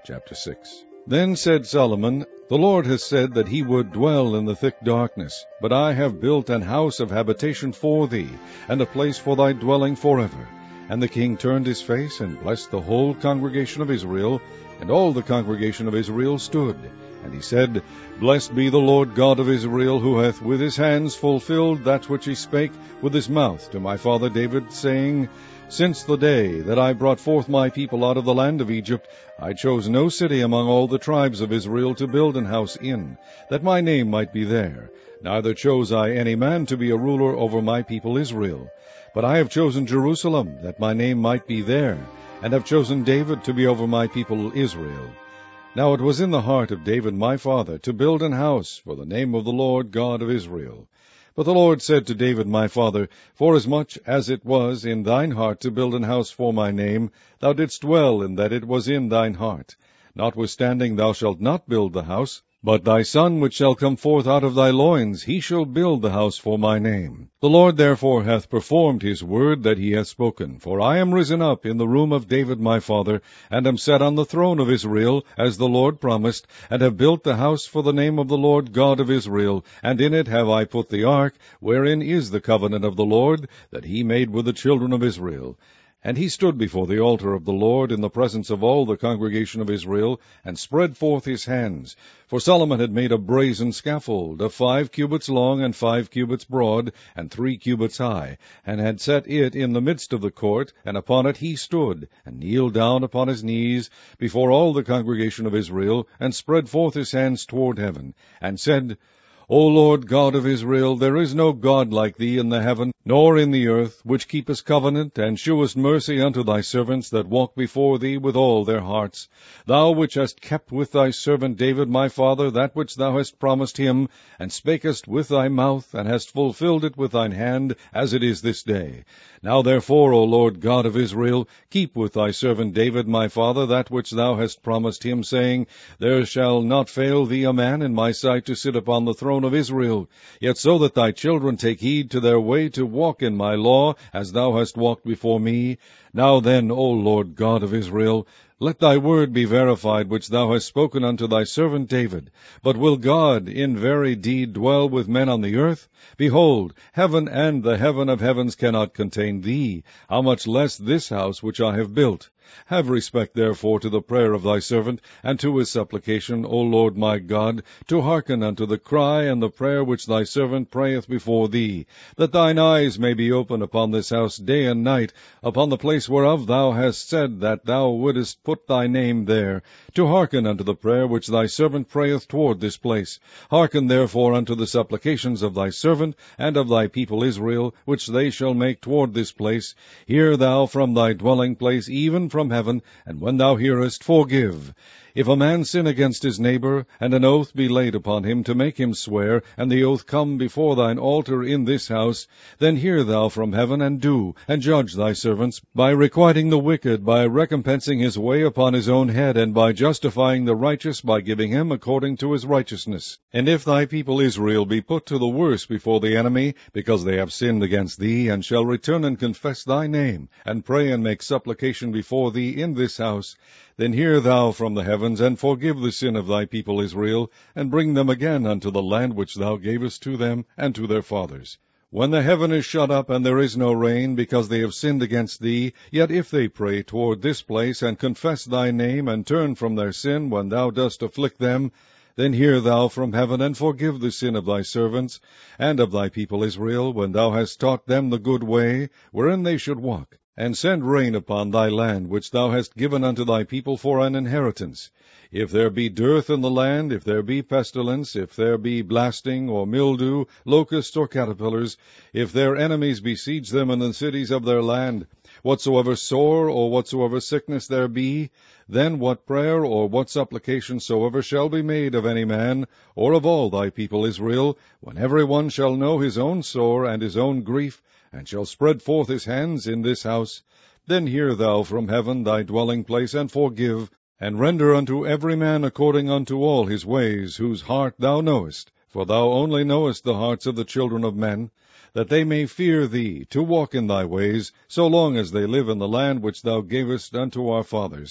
Chapter 6. Then said Solomon, The Lord has said that he would dwell in the thick darkness, but I have built an house of habitation for thee, and a place for thy dwelling forever. And the king turned his face, and blessed the whole congregation of Israel, and all the congregation of Israel stood. And he said, Blessed be the Lord God of Israel, who hath with his hands fulfilled that which he spake with his mouth to my father David, saying, Since the day that I brought forth my people out of the land of Egypt, I chose no city among all the tribes of Israel to build an house in, that my name might be there. Neither chose I any man to be a ruler over my people Israel. But I have chosen Jerusalem, that my name might be there, and have chosen David to be over my people Israel. Now it was in the heart of David my father to build an house for the name of the Lord God of Israel. But the Lord said to David my father, Forasmuch as it was in thine heart to build an house for my name, thou didst well in that it was in thine heart. Notwithstanding thou shalt not build the house, but thy son which shall come forth out of thy loins, he shall build the house for my name. The Lord therefore hath performed his word that he hath spoken. For I am risen up in the room of David my father, and am set on the throne of Israel, as the Lord promised, and have built the house for the name of the Lord God of Israel, and in it have I put the ark, wherein is the covenant of the Lord, that he made with the children of Israel. And he stood before the altar of the Lord in the presence of all the congregation of Israel, and spread forth his hands. For Solomon had made a brazen scaffold, of 5 cubits long, and 5 cubits broad, and 3 cubits high, and had set it in the midst of the court, and upon it he stood, and kneeled down upon his knees before all the congregation of Israel, and spread forth his hands toward heaven, and said, O Lord God of Israel, there is no God like thee in the heaven, nor in the earth, which keepest covenant, and shewest mercy unto thy servants that walk before thee with all their hearts. Thou which hast kept with thy servant David my father that which thou hast promised him, and spakest with thy mouth, and hast fulfilled it with thine hand, as it is this day. Now therefore, O Lord God of Israel, keep with thy servant David my father that which thou hast promised him, saying, There shall not fail thee a man in my sight to sit upon the throne of Israel, yet so that thy children take heed to their way to walk in my law, as thou hast walked before me. Now then, O Lord God of Israel, let thy word be verified which thou hast spoken unto thy servant David. But will God in very deed dwell with men on the earth? Behold, heaven and the heaven of heavens cannot contain thee, how much less this house which I have built? Have respect therefore to the prayer of thy servant, and to his supplication, O Lord my God, to hearken unto the cry and the prayer which thy servant prayeth before thee, that thine eyes may be open upon this house day and night, upon the place whereof thou hast said that thou wouldest put thy name there, to hearken unto the prayer which thy servant prayeth toward this place. Hearken therefore unto the supplications of thy servant and of thy people Israel, which they shall make toward this place. Hear thou from thy dwelling place, even from heaven, and when thou hearest, forgive. If a man sin against his neighbor, and an oath be laid upon him to make him swear, and the oath come before thine altar in this house, then hear thou from heaven, and do, and judge thy servants, by requiting the wicked, by recompensing his way upon his own head, and by justifying the righteous, by giving him according to his righteousness. And if thy people Israel be put to the worse before the enemy, because they have sinned against thee, and shall return and confess thy name, and pray and make supplication before thee in this house, then hear thou from the heavens, and forgive the sin of thy people Israel, and bring them again unto the land which thou gavest to them and to their fathers. When the heaven is shut up, and there is no rain, because they have sinned against thee, yet if they pray toward this place, and confess thy name, and turn from their sin when thou dost afflict them, then hear thou from heaven, and forgive the sin of thy servants, and of thy people Israel, when thou hast taught them the good way, wherein they should walk. And send rain upon thy land, which thou hast given unto thy people for an inheritance. If there be dearth in the land, if there be pestilence, if there be blasting, or mildew, locusts, or caterpillars, if their enemies besiege them in the cities of their land, whatsoever sore or whatsoever sickness there be, then what prayer or what supplication soever shall be made of any man, or of all thy people Israel, when every one shall know his own sore and his own grief, and shall spread forth his hands in this house, then hear thou from heaven thy dwelling place, and forgive, and render unto every man according unto all his ways, whose heart thou knowest, for thou only knowest the hearts of the children of men, that they may fear thee, to walk in thy ways, so long as they live in the land which thou gavest unto our fathers.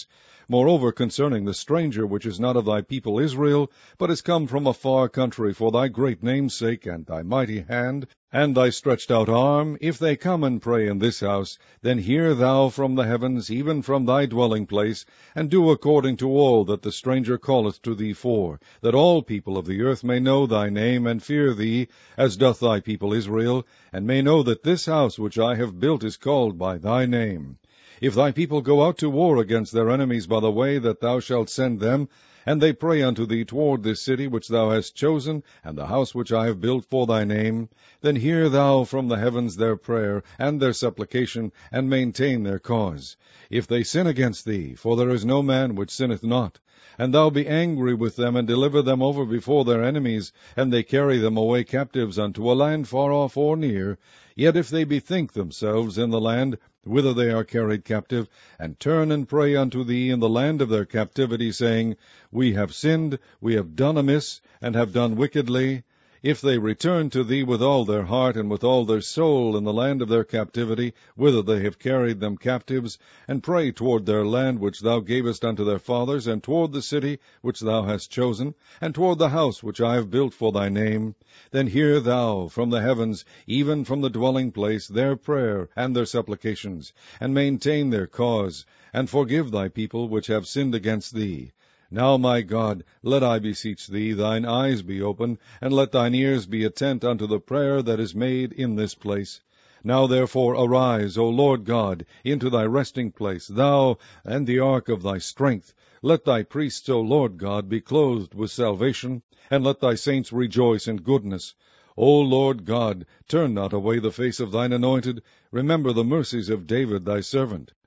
Moreover, concerning the stranger which is not of thy people Israel, but is come from a far country for thy great name's sake, and thy mighty hand, and thy stretched out arm, if they come and pray in this house, then hear thou from the heavens, even from thy dwelling place, and do according to all that the stranger calleth to thee for, that all people of the earth may know thy name, and fear thee, as doth thy people Israel, and may know that this house which I have built is called by thy name. If thy people go out to war against their enemies by the way that thou shalt send them, and they pray unto thee toward this city which thou hast chosen, and the house which I have built for thy name, then hear thou from the heavens their prayer and their supplication, and maintain their cause. If they sin against thee, for there is no man which sinneth not, and thou be angry with them, and deliver them over before their enemies, and they carry them away captives unto a land far off or near, yet if they bethink themselves in the land whither they are carried captive, and turn and pray unto thee in the land of their captivity, saying, We have sinned, we have done amiss, and have done wickedly, if they return to thee with all their heart and with all their soul in the land of their captivity, whither they have carried them captives, and pray toward their land which thou gavest unto their fathers, and toward the city which thou hast chosen, and toward the house which I have built for thy name, then hear thou from the heavens, even from the dwelling place, their prayer and their supplications, and maintain their cause, and forgive thy people which have sinned against thee. Now, my God, let, I beseech thee, thine eyes be open, and let thine ears be attent unto the prayer that is made in this place. Now therefore arise, O Lord God, into thy resting place, thou and the ark of thy strength. Let thy priests, O Lord God, be clothed with salvation, and let thy saints rejoice in goodness. O Lord God, turn not away the face of thine anointed. Remember the mercies of David thy servant,